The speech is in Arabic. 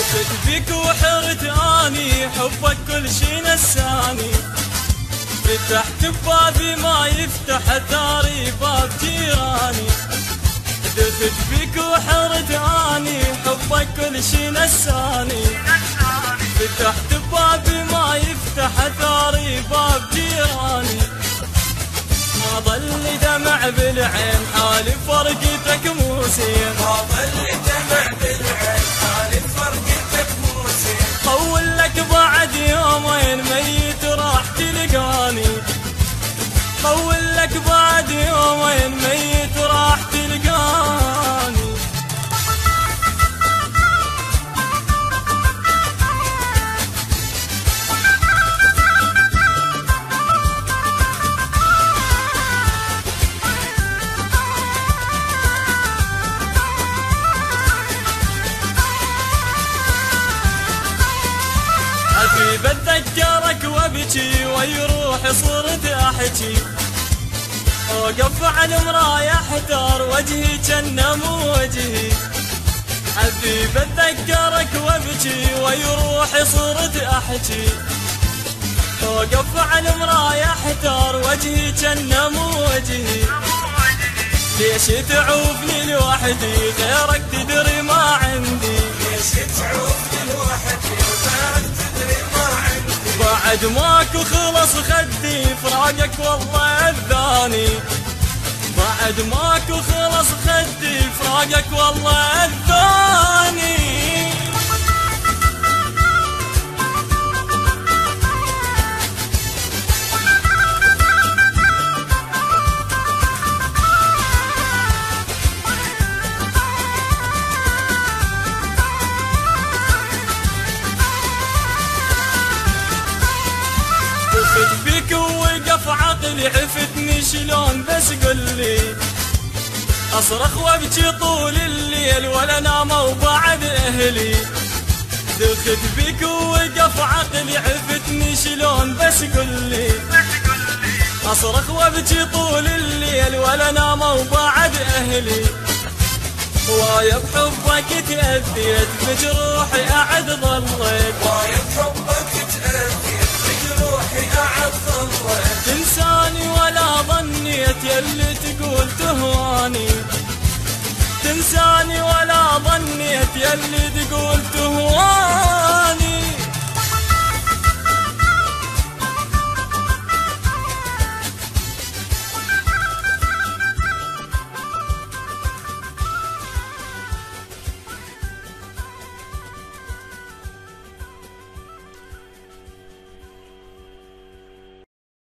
دخت بيك وحرت اني حبك كل شي نساني، فتحت ببابي ما يفتح ثاري باب جيراني. دخت بيك وحرت اني حبك كل شي نساني، فتحت ببابي ما يفتح ثاري باب جيراني. ما ظل دمع بالعين حالي فرقتك مو زين، ما ظل دمع بالعين حالي فرقتك مو زين. طول لك بعد يومين ميت راح تلقاني، طول لك بعد يومين ميت راح تلقاني. أبي بتذكرك وابكي ويروح صرت احكي، اوقف على المراية احتار وجهي جنة مو وجهي. أبي بتذكرك وابكي ويروح صرت احكي، اوقف على المراية احتار وجهي جنة مو وجهي. ليش تعوفني لوحدي غيرك تدري ما عندي، ليش تعوفني لوحدي غيرك تدري ما عندي. بعد ماكو خلص خدي فراقك والله اذاني، بعد ماكو خلص خدي فراقك والله اذاني. دخت بيك ووقف عقلي عفتني شلون بس قلي، اصرخ وابكي طول الليل ولا ناموا بعد اهلي. دخت بيك ووقف عقلي عفتني شلون بس قلي، اصرخ وابكي طول الليل ولا ناموا بعد اهلي. وايا بحبك تأذيت بجروحي أعد ظليت، وايا بحبك تأذيت بجروحي أعد ظليت. تنساني ولا ظنيت يلي تقول تهواني، تنساني ولا